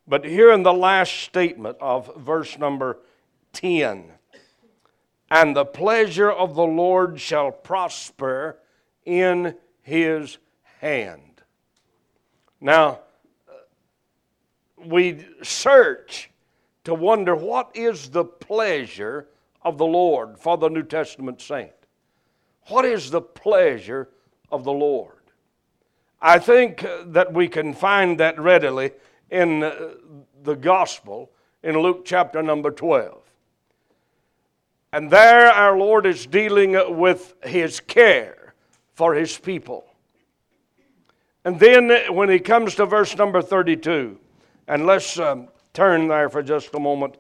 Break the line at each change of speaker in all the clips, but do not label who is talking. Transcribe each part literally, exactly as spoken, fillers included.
But here in the last statement of verse number ten, and the pleasure of the Lord shall prosper in his hand. Now, we search to wonder what is the pleasure of the Lord for the New Testament saint. What is the pleasure of the Lord? I think that we can find that readily in the gospel in Luke chapter number twelve. And there our Lord is dealing with his care for his people. And then when he comes to verse number thirty-two, and let's um, turn there for just a moment.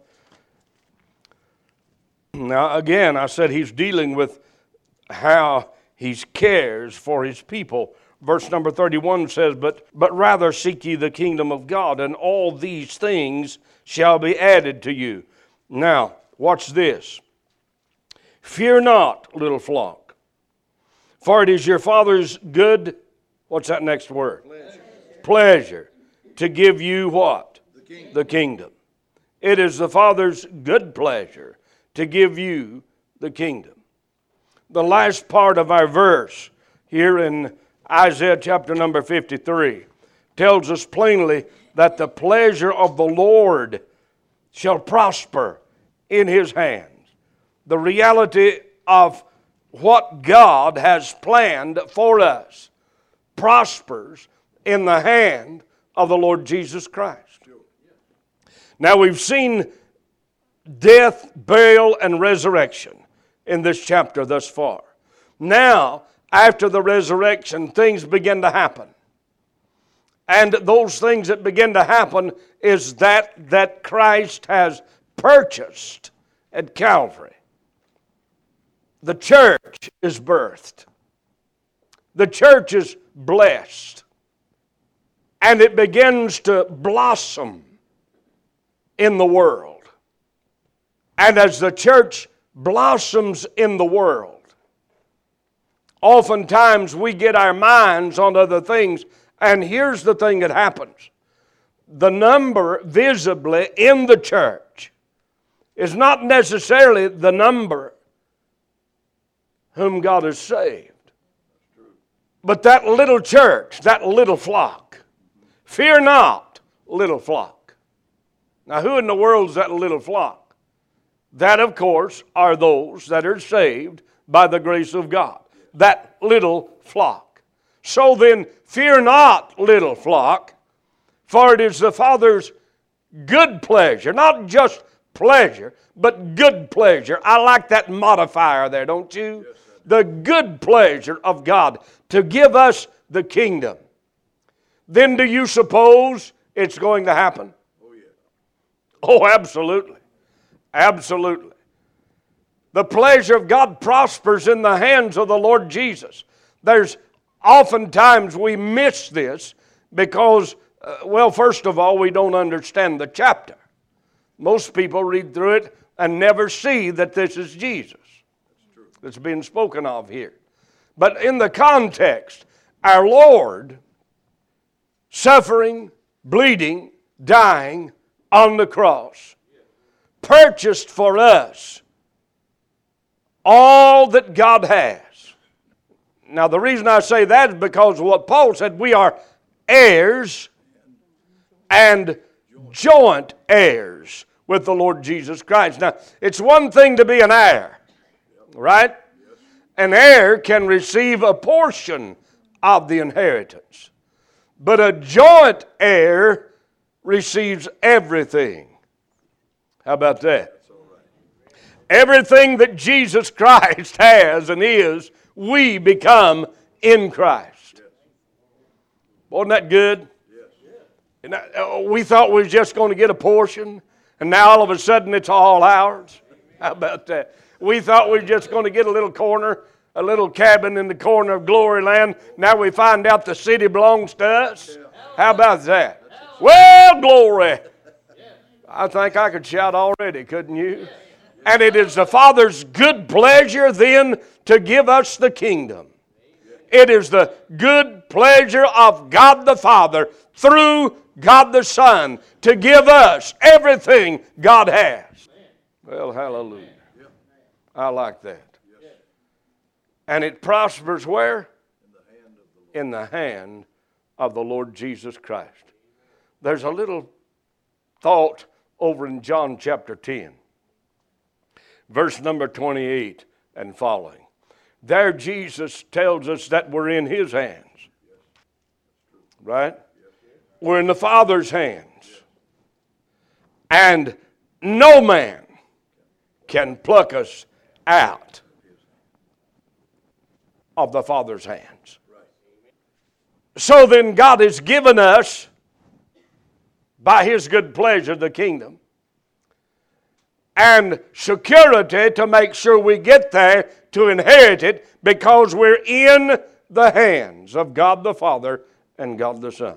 Now again, I said he's dealing with how he cares for his people. Verse number thirty-one says, but, but rather seek ye the kingdom of God, and all these things shall be added to you. Now, watch this. Fear not, little flock, for it is your Father's good, what's that next word? Pleasure. Pleasure to give you what? The kingdom. The kingdom. It is the Father's good pleasure to give you the kingdom. The last part of our verse here in Isaiah chapter number fifty-three tells us plainly that the pleasure of the Lord shall prosper in his hands. The reality of what God has planned for us prospers in the hand of the Lord Jesus Christ. Now we've seen death, burial, and resurrection in this chapter thus far. Now, after the resurrection, things begin to happen. And those things that begin to happen is that that Christ has purchased at Calvary. The church is birthed. The church is blessed. And it begins to blossom in the world. And as the church blossoms in the world, oftentimes we get our minds on other things. And here's the thing that happens. The number visibly in the church is not necessarily the number whom God has saved. But that little church, that little flock. Fear not, little flock. Now who in the world is that little flock? That, of course, are those that are saved by the grace of God. That little flock. So then, fear not, little flock, for it is the Father's good pleasure, not just pleasure, but good pleasure. I like that modifier there, don't you? Yes, the good pleasure of God to give us the kingdom. Then do you suppose it's going to happen? Oh, yeah. Oh, absolutely. Absolutely. The pleasure of God prospers in the hands of the Lord Jesus. There's oftentimes we miss this because, uh, well, first of all, we don't understand the chapter. Most people read through it and never see that this is Jesus that's being spoken of here. But in the context, our Lord suffering, bleeding, dying on the cross, purchased for us all that God has. Now the reason I say that is because of what Paul said, we are heirs and joint heirs with the Lord Jesus Christ. Now it's one thing to be an heir, right? An heir can receive a portion of the inheritance. But a joint heir receives everything. How about that? Everything that Jesus Christ has and is, we become in Christ. Wasn't that good? And we thought we were just going to get a portion, and now all of a sudden it's all ours. How about that? We thought we were just going to get a little corner, a little cabin in the corner of Glory Land. Now we find out the city belongs to us. How about that? Well, glory. I think I could shout already, couldn't you? And it is the Father's good pleasure then to give us the kingdom. It is the good pleasure of God the Father through God the Son to give us everything God has. Well, hallelujah. I like that. And it prospers where? In the hand of the Lord Jesus Christ. There's a little thought over in John chapter ten, verse number twenty-eight and following. There Jesus tells us that we're in His hands. Right? We're in the Father's hands. And no man can pluck us out of the Father's hands. So then God has given us, by His good pleasure, the kingdom and security to make sure we get there to inherit it, because we're in the hands of God the Father and God the Son.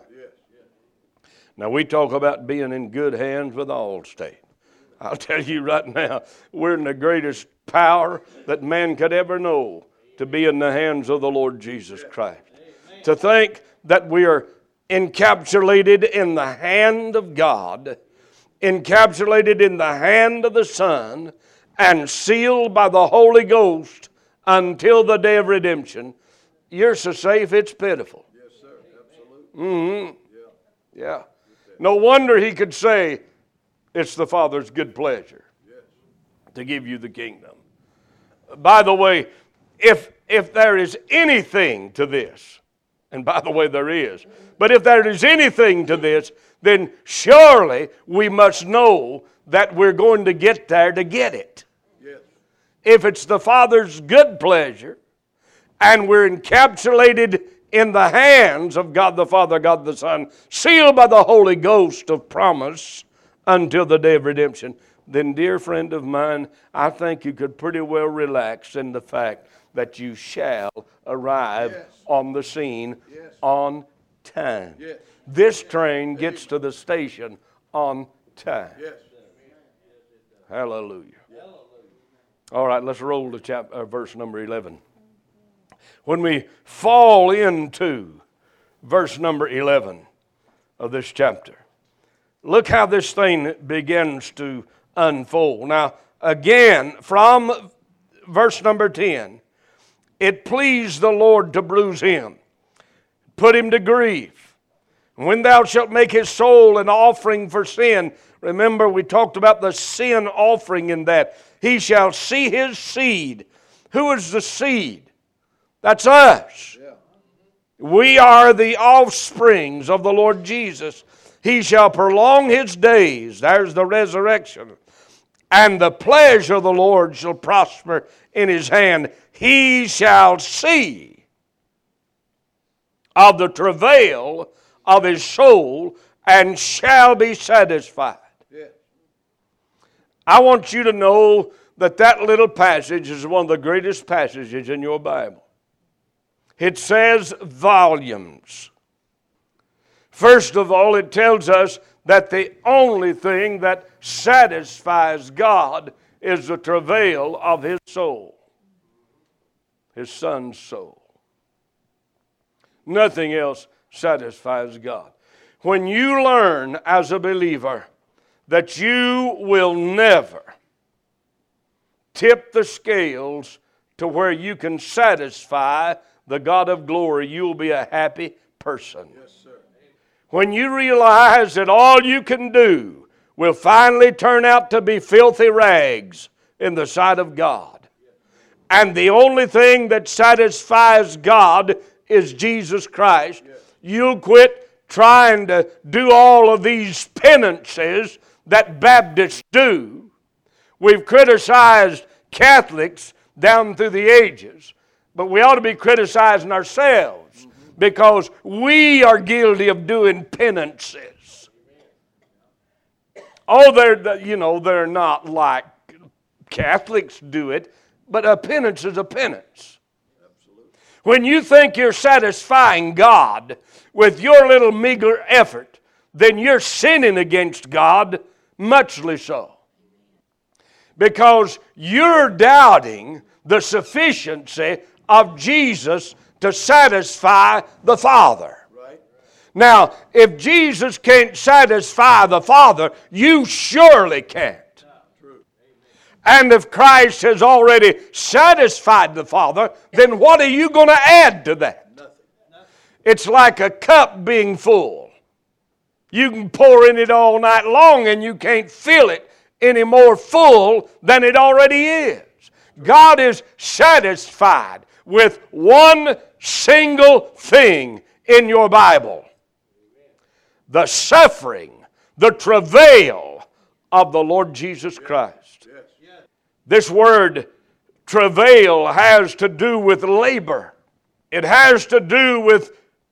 Now, we talk about being in good hands with Allstate. I'll tell you right now, we're in the greatest power that man could ever know, to be in the hands of the Lord Jesus Christ. To think that we are encapsulated in the hand of God, encapsulated in the hand of the Son, and sealed by the Holy Ghost until the day of redemption. You're so safe, it's pitiful.
Yes, sir. Absolutely.
Mm-hmm.
Yeah.
Yeah. No wonder He could say, it's the Father's good pleasure to give you the kingdom. By the way, if if there is anything to this, and by the way there is, but if there is anything to this, then surely we must know that we're going to get there to get it.
Yes.
If it's the Father's good pleasure, and we're encapsulated in the hands of God the Father, God the Son, sealed by the Holy Ghost of promise until the day of redemption, then, dear friend of mine, I think you could pretty well relax in the fact that you shall arrive
Yes.
on the scene
Yes.
on time.
Yes.
This train gets to the station on time.
Yes.
Hallelujah. All right, let's roll to chapter, uh, verse number eleven. When we fall into verse number eleven of this chapter, look how this thing begins to unfold. Now, again, from verse number ten, it pleased the Lord to bruise him, put him to grief. When thou shalt make his soul an offering for sin, remember we talked about the sin offering in that, he shall see his seed. Who is the seed? That's us.
Yeah.
We are the offsprings of the Lord Jesus. He shall prolong his days. There's the resurrection. And the pleasure of the Lord shall prosper in his hand. He shall see of the travail of his soul and shall be satisfied.
Yeah.
I want you to know that that little passage is one of the greatest passages in your Bible. It says volumes. First of all, it tells us that the only thing that satisfies God is the travail of his soul, his Son's soul. Nothing else satisfies God. When you learn as a believer that you will never tip the scales to where you can satisfy the God of glory, you'll be a happy person.
Yes, sir.
When you realize that all you can do will finally turn out to be filthy rags in the sight of God, and the only thing that satisfies God is Jesus Christ, yes, you'll quit trying to do all of these penances that Baptists do. We've criticized Catholics down through the ages, but we ought to be criticizing ourselves, mm-hmm, because we are guilty of doing penances. Oh, they're, you know, they're not like Catholics do it, but a penance is a penance.
Absolutely.
When you think you're satisfying God with your little meager effort, then you're sinning against God, muchly so. Because you're doubting the sufficiency of Jesus to satisfy the Father.
Right.
Now, if Jesus can't satisfy the Father, you surely can't. And if Christ has already satisfied the Father, then what are you going to add to that? It's like a cup being full. You can pour in it all night long and you can't fill it any more full than it already is. God is satisfied with one single thing in your Bible: the suffering, the travail of the Lord Jesus Christ. This word travail has to do with labor. It has to do with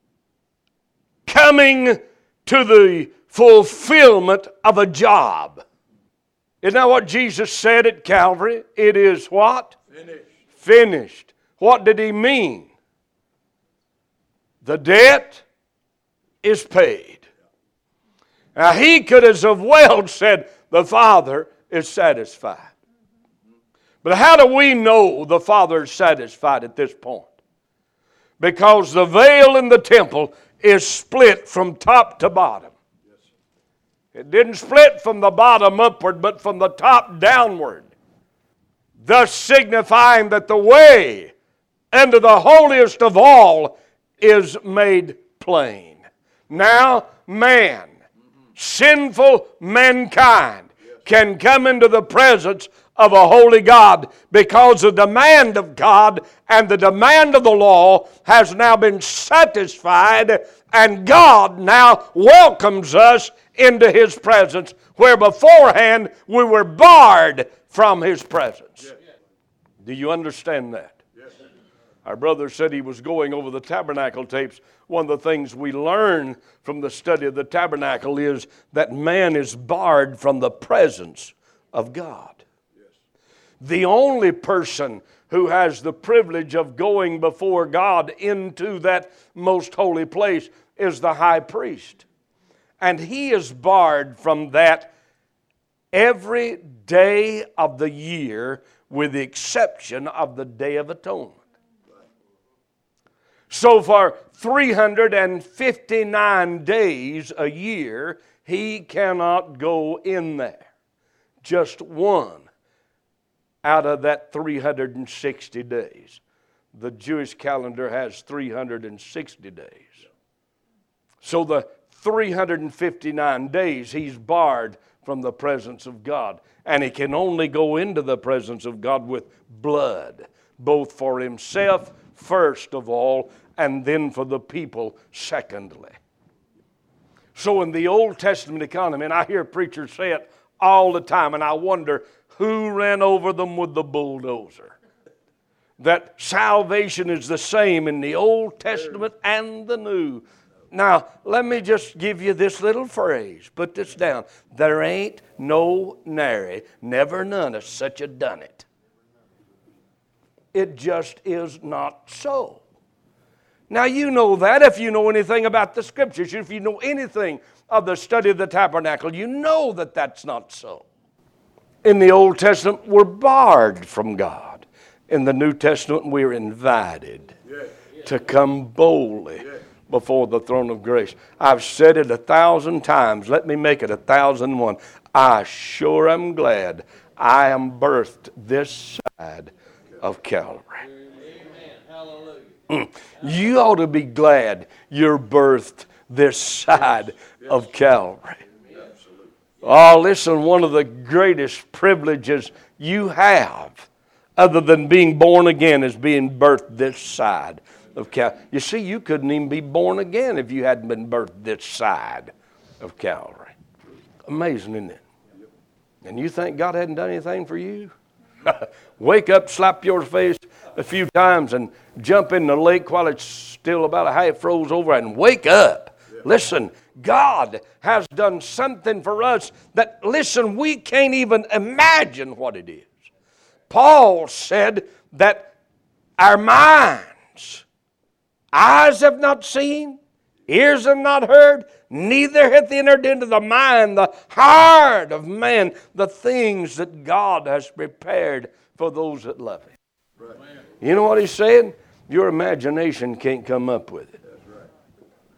coming to the fulfillment of a job. Isn't that what Jesus said at Calvary? It is what?
Finished.
Finished. What did he mean? The debt is paid. Now he could as well said, the Father is satisfied. But how do we know the Father is satisfied at this point? Because the veil in the temple is split from top to bottom. It didn't split from the bottom upward, but from the top downward, thus signifying that the way into the holiest of all is made plain. Now man, sinful mankind, can come into the presence of a holy God, because the demand of God and the demand of the law has now been satisfied, and God now welcomes us into His presence, where beforehand we were barred from His presence. Yes. Do you understand that? Yes. Our brother said he was going over the tabernacle tapes. One of the things we learn from the study of the tabernacle is that man is barred from the presence of God. The only person who has the privilege of going before God into that most holy place is the high priest. And he is barred from that every day of the year, with the exception of the Day of Atonement. So for three hundred fifty-nine days a year, he cannot go in there. Just one out of that three hundred sixty days. The Jewish calendar has three hundred sixty days. So the three hundred fifty-nine days he's barred from the presence of God. And he can only go into the presence of God with blood, both for himself first of all, and then for the people secondly. So in the Old Testament economy, and I hear preachers say it all the time, and I wonder who ran over them with the bulldozer. That salvation is the same in the Old Testament and the New. Now, let me just give you this little phrase. Put this down. There ain't no nary, never none of such a done it. It just is not so. Now, you know that if you know anything about the Scriptures. If you know anything of the study of the tabernacle, you know that that's not so. In the Old Testament, we're barred from God. In the New Testament, we're invited yeah. to come boldly yeah. before the throne of grace. I've said it a thousand times. Let me make it a thousand and one. I sure am glad I am birthed this side of Calvary. Amen. Hallelujah. You ought to be glad you're birthed this side yes. Yes. of Calvary. Oh, listen, one of the greatest privileges you have, other than being born again, is being birthed this side of Calvary. You see, you couldn't even be born again if you hadn't been birthed this side of Calvary. Amazing, isn't it? And you think God hadn't done anything for you? Wake up, slap your face a few times, and jump in the lake while it's still about a half froze over, and wake up. Listen, God has done something for us that, listen, we can't even imagine what it is. Paul said that our minds, eyes have not seen, ears have not heard, neither hath entered into the mind, the heart of man, the things that God has prepared for those that love Him. Right. You know what he's saying? Your imagination can't come up with it.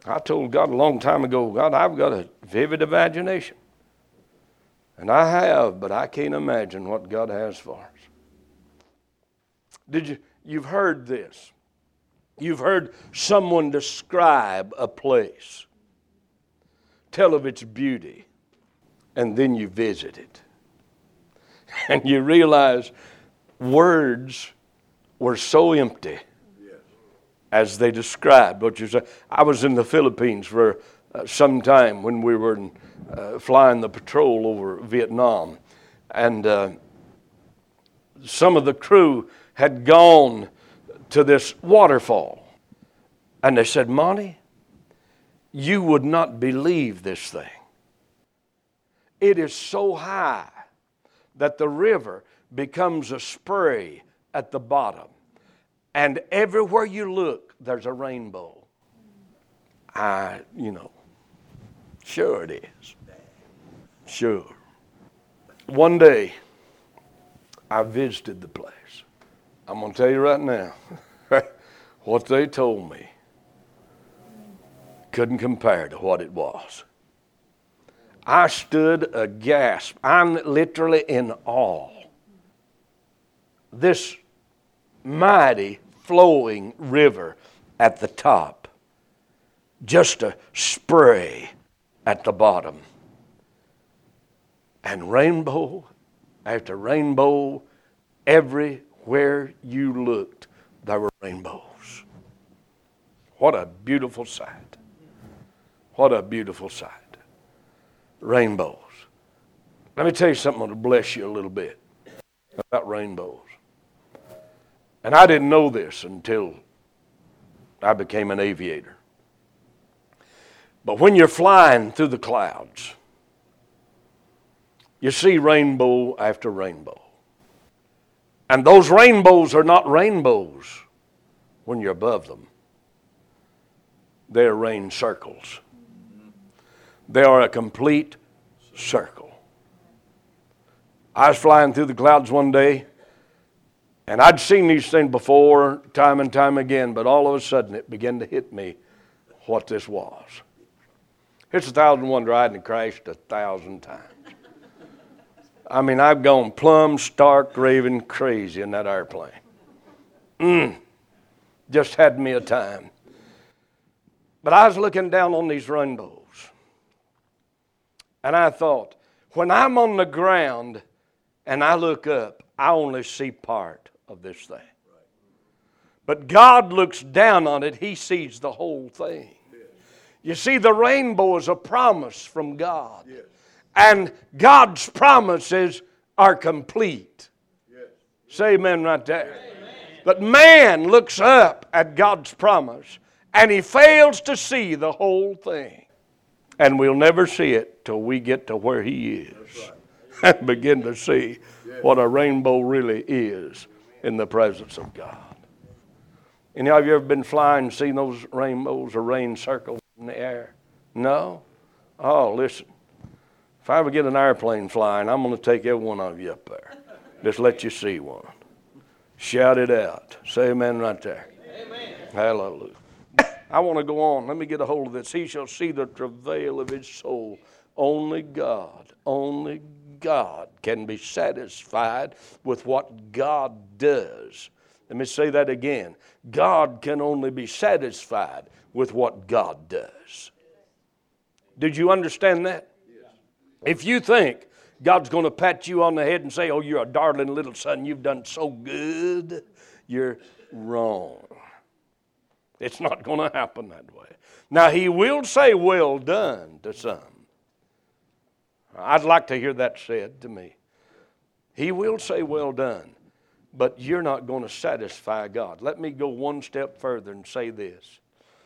I told God a long time ago, God, I've got a vivid imagination. And I have, but I can't imagine what God has for us. Did you, you've heard this. You've heard someone describe a place, tell of its beauty, and then you visit it. And you realize words were so empty as they described what you said. I was in the Philippines for uh, some time when we were in, uh, flying the patrol over Vietnam. And uh, some of the crew had gone to this waterfall. And they said, Monty, you would not believe this thing. It is so high that the river becomes a spray at the bottom. And everywhere you look, there's a rainbow. I, you know, sure it is. Sure. One day, I visited the place. I'm going to tell you right now, what they told me couldn't compare to what it was. I stood aghast. I'm literally in awe. This mighty flowing river at the top, just a spray at the bottom. And rainbow after rainbow, everywhere you looked, there were rainbows. What a beautiful sight. What a beautiful sight. Rainbows. Let me tell you something that'll bless you a little bit about rainbows. And I didn't know this until I became an aviator. But when you're flying through the clouds, you see rainbow after rainbow. And those rainbows are not rainbows when you're above them. They're rain circles. They are a complete circle. I was flying through the clouds one day, and I'd seen these things before, time and time again, but all of a sudden it began to hit me what this was. It's a thousand and one ride and crashed a thousand times. I mean, I've gone plumb, stark, raving crazy in that airplane. Mm, just had me a time. But I was looking down on these rainbows, and I thought, when I'm on the ground and I look up, I only see part of this thing. But God looks down on it, He sees the whole thing. You see, the rainbow is a promise from God. Yes. And God's promises are complete. Yes. Say amen right there. Amen. But man looks up at God's promise and he fails to see the whole thing. And we'll never see it till we get to where He is. Right. And begin to see yes. what a rainbow really is in the presence of God. Any of you ever been flying and seen those rainbows or rain circles in the air? No? Oh, listen. If I ever get an airplane flying, I'm going to take every one of you up there. Just let you see one. Shout it out. Say amen right there. Amen. Hallelujah. I want to go on. Let me get a hold of this. He shall see the travail of his soul. Only God, only God can be satisfied with what God does. Let me say that again. God can only be satisfied with what God does. Did you understand that? Yes. If you think God's going to pat you on the head and say, oh, you're a darling little son, you've done so good, you're wrong. It's not going to happen that way. Now, He will say, well done to some. I'd like to hear that said to me. He will say, well done. But you're not going to satisfy God. Let me go one step further and say this.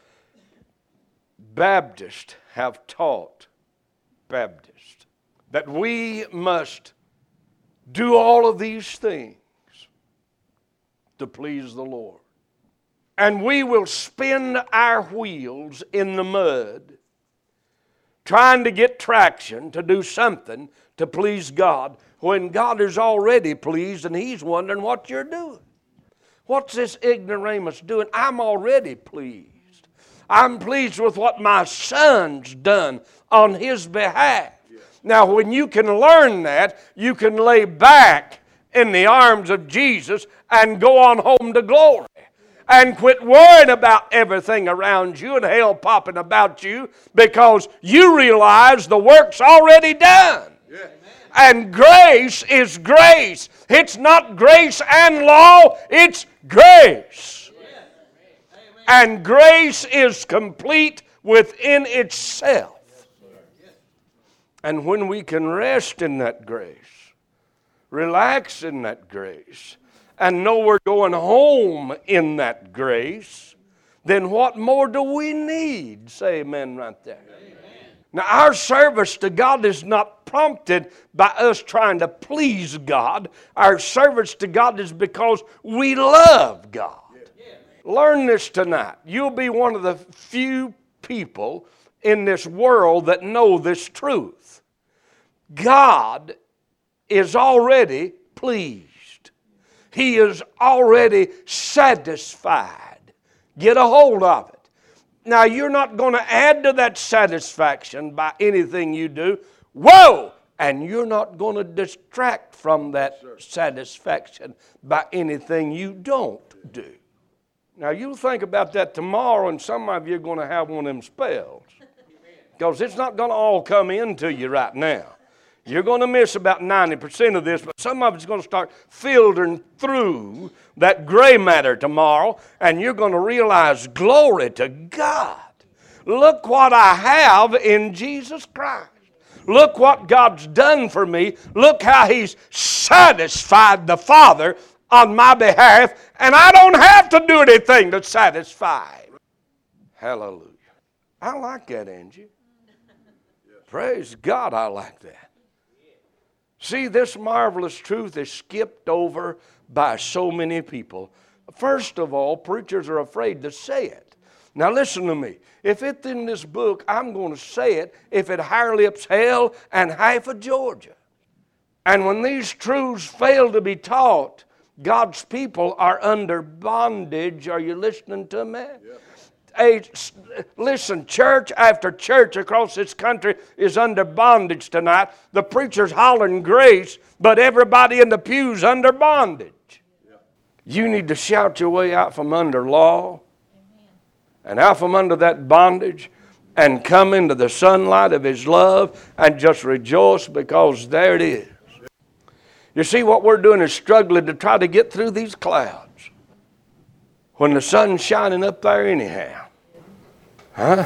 Baptists have taught, Baptists, that we must do all of these things to please the Lord. And we will spin our wheels in the mud trying to get traction to do something to please God when God is already pleased and He's wondering what you're doing. What's this ignoramus doing? I'm already pleased. I'm pleased with what my son's done on his behalf. Now, when you can learn that, you can lay back in the arms of Jesus and go on home to glory. And quit worrying about everything around you and hell popping about you, because you realize the work's already done. Yeah. And grace is grace. It's not grace and law, it's grace. Yeah. And grace is complete within itself. And when we can rest in that grace, relax in that grace, and know we're going home in that grace, then what more do we need? Say amen right there. Amen. Now, our service to God is not prompted by us trying to please God. Our service to God is because we love God. Yeah. Learn this tonight. You'll be one of the few people in this world that know this truth. God is already pleased. He is already satisfied. Get a hold of it. Now, you're not going to add to that satisfaction by anything you do. Whoa! And you're not going to distract from that satisfaction by anything you don't do. Now, you'll think about that tomorrow, and some of you are going to have one of them spells. Because it's not going to all come into you right now. You're going to miss about ninety percent of this, but some of it's going to start filtering through that gray matter tomorrow, and you're going to realize, glory to God. Look what I have in Jesus Christ. Look what God's done for me. Look how He's satisfied the Father on my behalf, and I don't have to do anything to satisfy Him. Hallelujah. I like that, Angie. Praise God, I like that. See, this marvelous truth is skipped over by so many people. First of all, preachers are afraid to say it. Now listen to me. If it's in this book, I'm going to say it if it higher lips hell and half of Georgia. And when these truths fail to be taught, God's people are under bondage. Are you listening to me? Yeah. Hey, listen, church after church across this country is under bondage tonight. The preacher's hollering grace, but everybody in the pew's under bondage. Yeah. You need to shout your way out from under law. Amen. And out from under that bondage and come into the sunlight of His love and just rejoice, because there it is. Yeah. You see, what we're doing is struggling to try to get through these clouds when the sun's shining up there anyhow. Huh?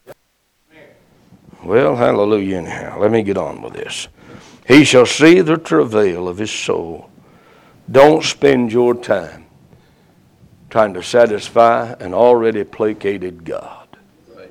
Well, hallelujah anyhow. Let me get on with this. He shall see the travail of his soul. Don't spend your time trying to satisfy an already placated God. Right.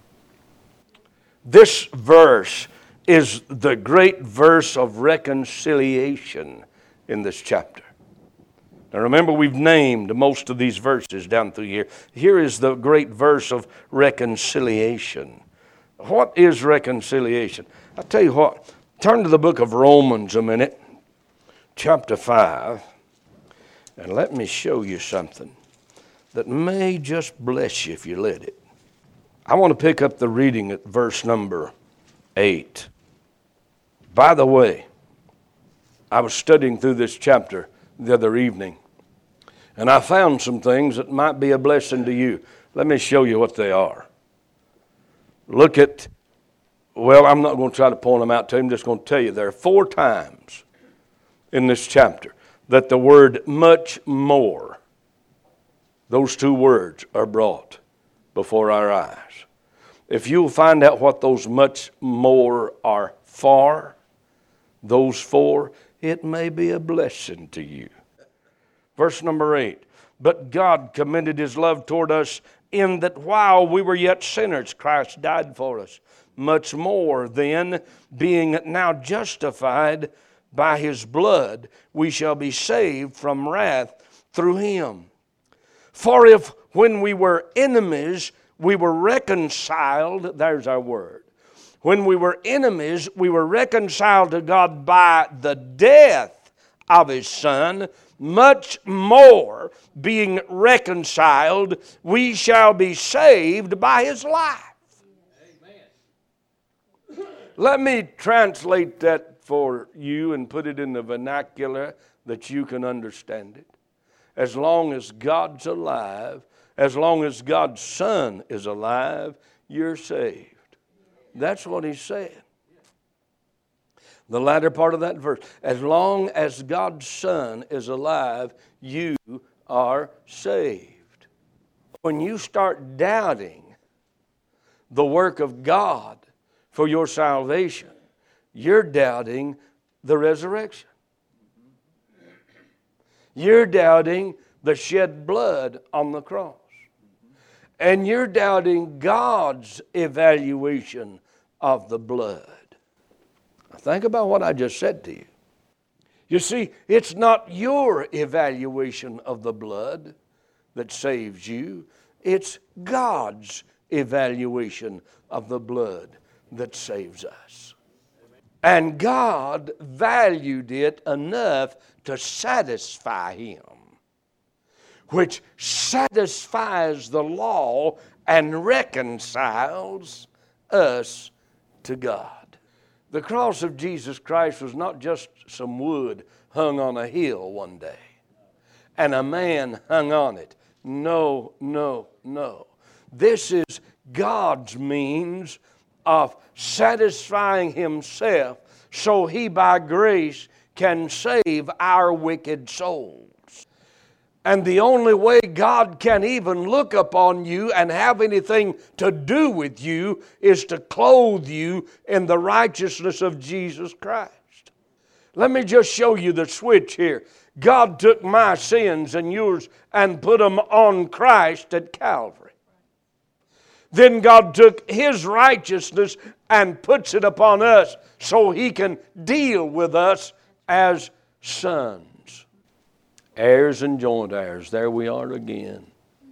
This verse is the great verse of reconciliation in this chapter. Now remember, we've named most of these verses down through here. Here is the great verse of reconciliation. What is reconciliation? I'll tell you what. Turn to the book of Romans a minute, chapter five, and let me show you something that may just bless you if you let it. I want to pick up the reading at verse number eight. By the way, I was studying through this chapter the other evening, and I found some things that might be a blessing to you. Let me show you what they are. Look at, well, I'm not going to try to point them out to you. I'm just going to tell you there are four times in this chapter that the word much more, those two words are brought before our eyes. If you'll find out what those much more are for, those four, it may be a blessing to you. Verse number eight. But God commended His love toward us in that while we were yet sinners, Christ died for us. Much more then, being now justified by His blood, we shall be saved from wrath through Him. For if when we were enemies, we were reconciled, there's our word. When we were enemies, we were reconciled to God by the death of His Son. much more being reconciled, we shall be saved by his life. Amen. Let me translate that for you and put it in the vernacular that you can understand it. As long as God's alive, as long as God's Son is alive, you're saved. That's what he's saying. The latter part of that verse. As long as God's Son is alive, you are saved. When you start doubting the work of God for your salvation, you're doubting the resurrection. You're doubting the shed blood on the cross. And you're doubting God's evaluation of the blood. Now think about what I just said to you. You see, it's not your evaluation of the blood that saves you. It's God's evaluation of the blood that saves us. And God valued it enough to satisfy him, which satisfies the law and reconciles us to God. The cross of Jesus Christ was not just some wood hung on a hill one day, and a man hung on it. No, no, no. This is God's means of satisfying himself so he by grace can save our wicked souls. And the only way God can even look upon you and have anything to do with you is to clothe you in the righteousness of Jesus Christ. Let me just show you the switch here. God took my sins and yours and put them on Christ at Calvary. Then God took his righteousness and puts it upon us so he can deal with us as sons. Heirs and joint heirs. There we are again.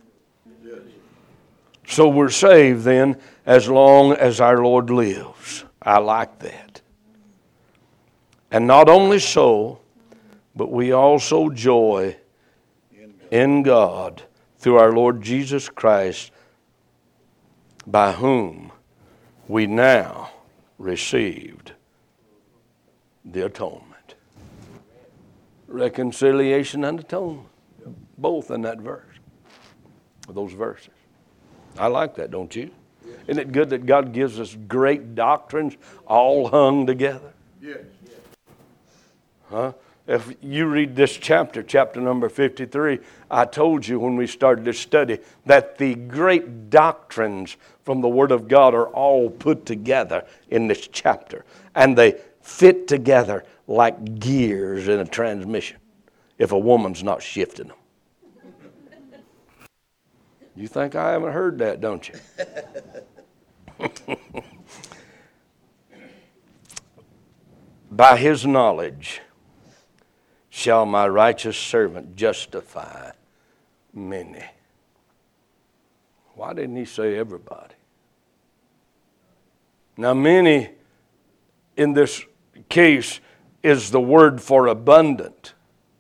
So we're saved then as long as our Lord lives. I like that. And not only so, but we also joy in God through our Lord Jesus Christ, by whom we now received the atonement. Reconciliation and atonement, both in that verse, those verses. I like that, don't you? Yes. Isn't it good that God gives us great doctrines all hung together? Yes. Huh? If you read this chapter, chapter number fifty-three, I told you when we started this study that the great doctrines from the Word of God are all put together in this chapter. And they fit together like gears in a transmission if a woman's not shifting them. You think I haven't heard that, don't you? By his knowledge shall my righteous servant justify many. Why didn't he say everybody? Now, many in this case is the word for abundant.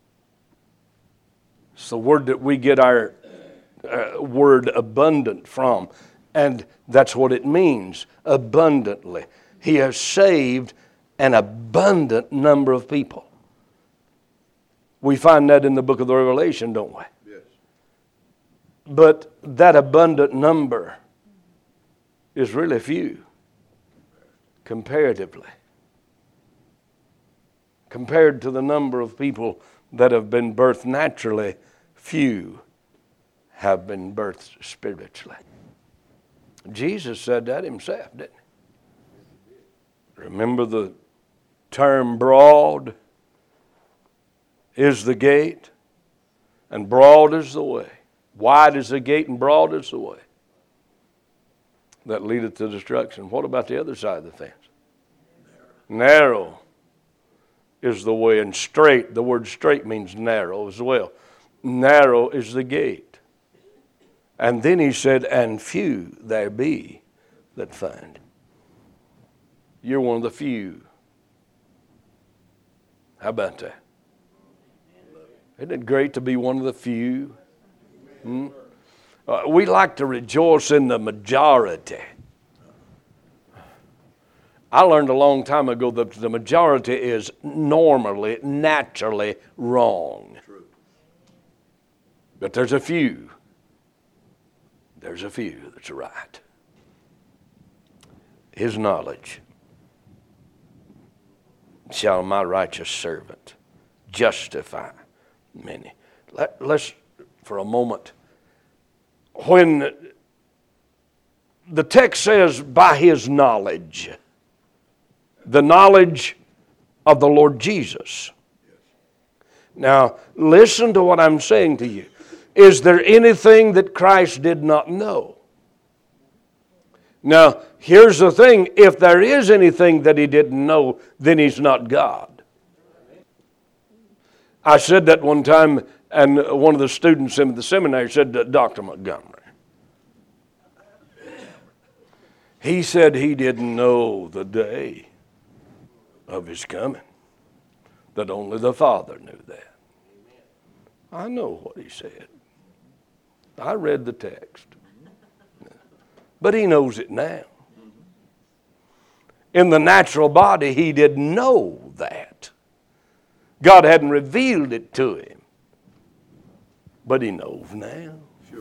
It's the word that we get our uh, word abundant from. And that's what it means, abundantly. He has saved an abundant number of people. We find that in the book of the Revelation, don't we? Yes. But that abundant number is really few, comparatively. Compared to the number of people that have been birthed naturally, few have been birthed spiritually. Jesus said that himself, didn't he? Remember the term broad is the gate, and broad is the way. Wide is the gate, and broad is the way that leadeth to destruction. What about the other side of the fence? Narrow, narrow is the way, and straight, the word straight means narrow as well. Narrow is the gate. And then he said, and few there be that find. You're one of the few. How about that? Isn't it great to be one of the few? Hmm? Uh, we like to rejoice in the majority. I learned a long time ago that the majority is normally, naturally wrong.
True.
But there's a few. There's a few that's right. His knowledge shall my righteous servant justify many. Let, let's, for a moment, when the text says, by his knowledge, the knowledge of the Lord Jesus. Now, listen to what I'm saying to you. Is there anything that Christ did not know? Now, here's the thing. If there is anything that he didn't know, then he's not God. I said that one time, and one of the students in the seminary said to Doctor Montgomery, he said he didn't know the day of his coming, that only the Father knew that. I know what he said. I read the text. But he knows it now. In the natural body, he didn't know that. God hadn't revealed it to him. But he knows now.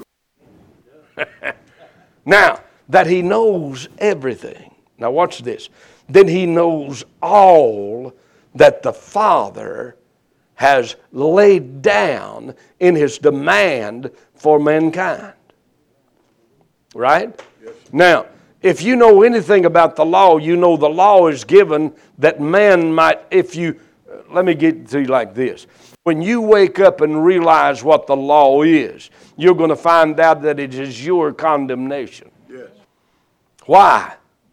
Now, that he knows everything. Now watch this. Then he knows all that the Father has laid down in his demand for mankind. Right? Yes. Now, if you know anything about the law, you know the law is given that man might, if you, let me get it to you like this. When you wake up and realize what the law is, you're going to find out that it is your condemnation.
Yes.
Why?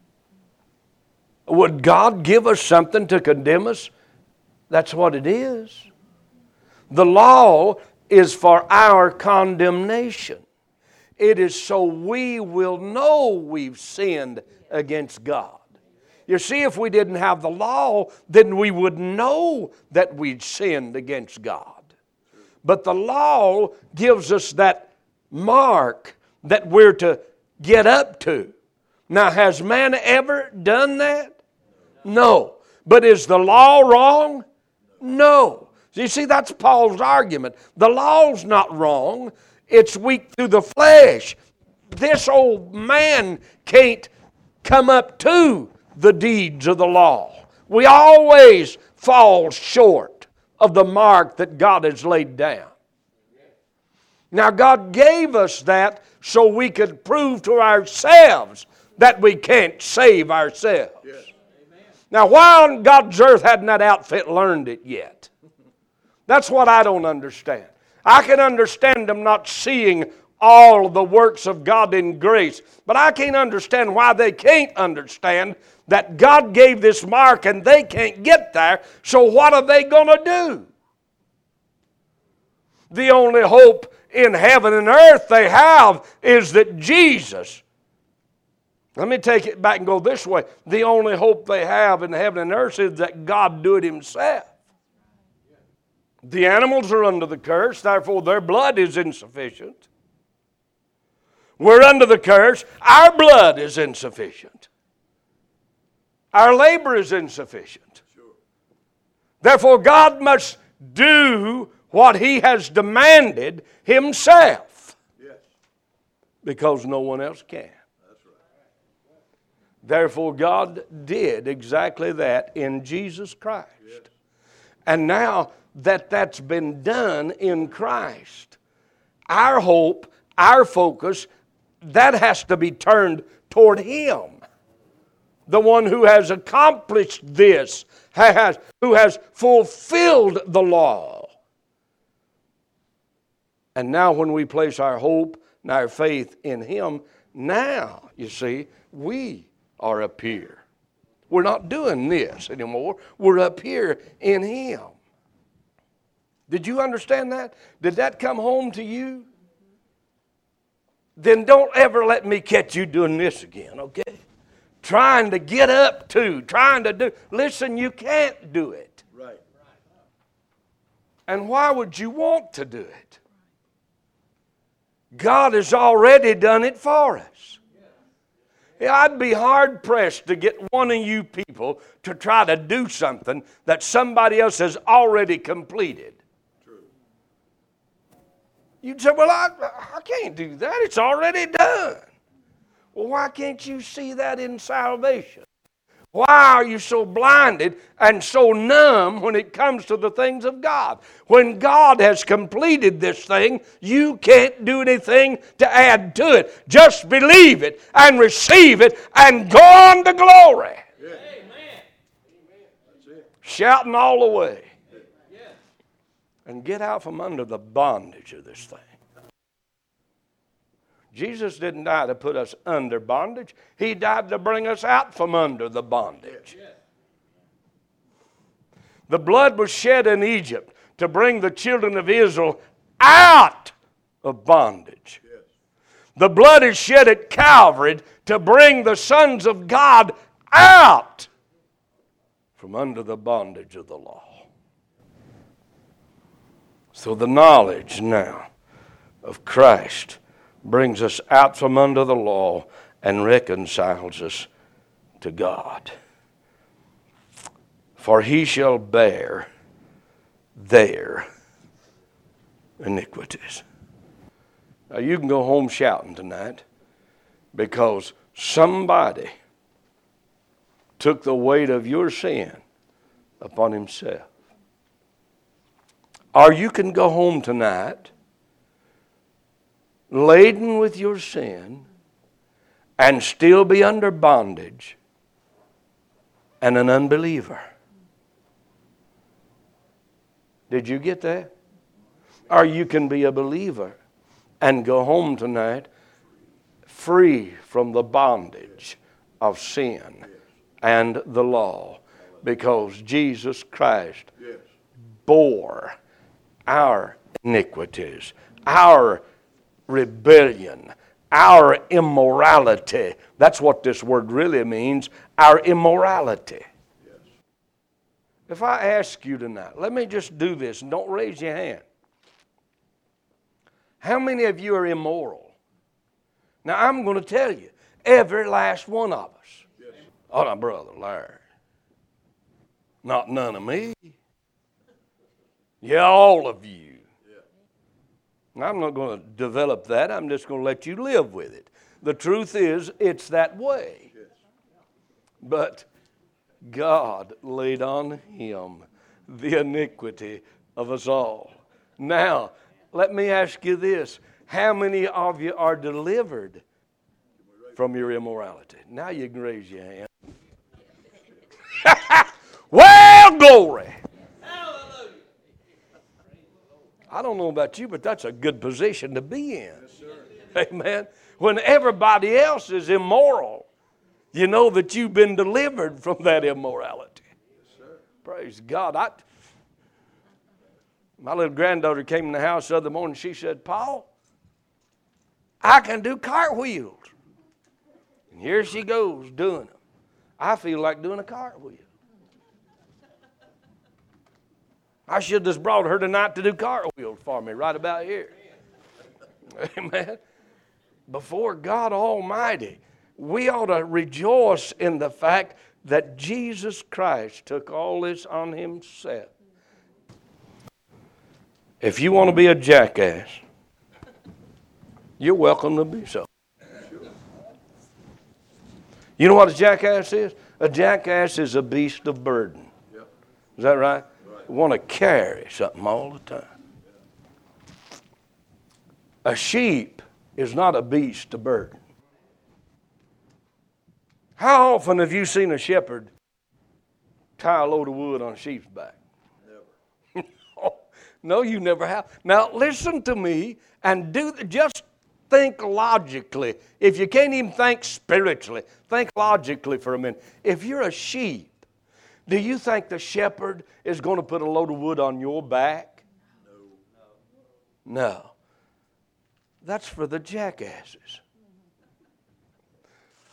Would God give us something to condemn us? That's what it is. The law is for our condemnation. It is so we will know we've sinned against God. You see, if we didn't have the law, then we would know that we'd sinned against God. But the law gives us that mark that we're to get up to. Now, has man ever done that? No. But is the law wrong? No. You see, that's Paul's argument. The law's not wrong. It's weak through the flesh. This old man can't come up to the deeds of the law. We always fall short of the mark that God has laid down. Now, God gave us that so we could prove to ourselves that we can't save ourselves. Yes. Now, why on God's earth hadn't that outfit learned it yet? That's what I don't understand. I can understand them not seeing all the works of God in grace, but I can't understand why they can't understand that God gave this mark and they can't get there, so what are they going to do? The only hope in heaven and earth they have is that Jesus, let me take it back and go this way, the only hope they have in heaven and earth is that God do it himself. The animals are under the curse, therefore their blood is insufficient. We're under the curse, our blood is insufficient. Our labor is insufficient. Therefore God must do what he has demanded himself. Because no one else can. Therefore God did exactly that in Jesus Christ. And now that that's been done in Christ, our hope, our focus, that has to be turned toward him. The one who has accomplished this, has, who has fulfilled the law. And now when we place our hope and our faith in him, now, you see, we are up here. We're not doing this anymore. We're up here in him. Did you understand that? Did that come home to you? Then don't ever let me catch you doing this again, okay? Trying to get up to, trying to do. Listen, you can't do it.
Right.
And why would you want to do it? God has already done it for us. Yeah, I'd be hard-pressed to get one of you people to try to do something that somebody else has already completed.
True.
You'd say, well, I, I can't do that. It's already done. Well, why can't you see that in salvation? Why are you so blinded and so numb when it comes to the things of God? When God has completed this thing, you can't do anything to add to it. Just believe it and receive it and go on to glory.
Yeah. Amen. That's it.
Shouting all the way.
Yeah.
And get out from under the bondage of this thing. Jesus didn't die to put us under bondage. He died to bring us out from under the bondage. The blood was shed in Egypt to bring the children of Israel out of bondage. The blood is shed at Calvary to bring the sons of God out from under the bondage of the law. So the knowledge now of Christ brings us out from under the law and reconciles us to God. For he shall bear their iniquities. Now you can go home shouting tonight because somebody took the weight of your sin upon himself. Or you can go home tonight laden with your sin and still be under bondage and an unbeliever. Did you get that? Or you can be a believer and go home tonight free from the bondage of sin and the law because Jesus Christ bore our iniquities, our rebellion, our immorality. That's what this word really means, our immorality. Yes. If I ask you tonight, let me just do this and don't raise your hand. How many of you are immoral? Now I'm going to tell you, every last one of us. Yes. Oh, no, Brother Larry. Not none of me. Yeah, all of you. I'm not going to develop that. I'm just going to let you live with it. The truth is, it's that way. Yes. But God laid on him the iniquity of us all. Now, let me ask you this. How many of you are delivered from your immorality? Now you can raise your hand. Well, glory. I don't know about you, but that's a good position to be in. Yes, sir. Amen. When everybody else is immoral, you know that you've been delivered from that immorality. Yes, sir. Praise God. I, my little granddaughter came in the house the other morning. She said, Paul, I can do cartwheels. And here she goes doing them. I feel like doing a cartwheel. I should have just brought her tonight to do cartwheels for me right about here. Amen. Before God Almighty, we ought to rejoice in the fact that Jesus Christ took all this on himself. If you want to be a jackass, you're welcome to be so. You know what a jackass is? A jackass is a beast of burden. Is that right? Want to carry something all the time. A sheep is not a beast of burden. How often have you seen a shepherd tie a load of wood on a sheep's back? Never. No, you never have. Now listen to me and do just think logically. If you can't even think spiritually, think logically for a minute. If you're a sheep, do you think the shepherd is going to put a load of wood on your back? No. No. That's for the jackasses.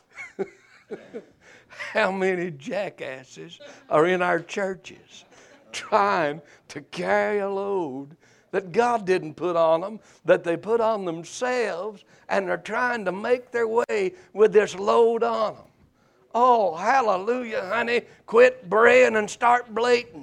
How many jackasses are in our churches? trying to carry a load that God didn't put on them, that they put on themselves, and they're trying to make their way with this load on them. Oh, hallelujah, honey. Quit braying and start blatant.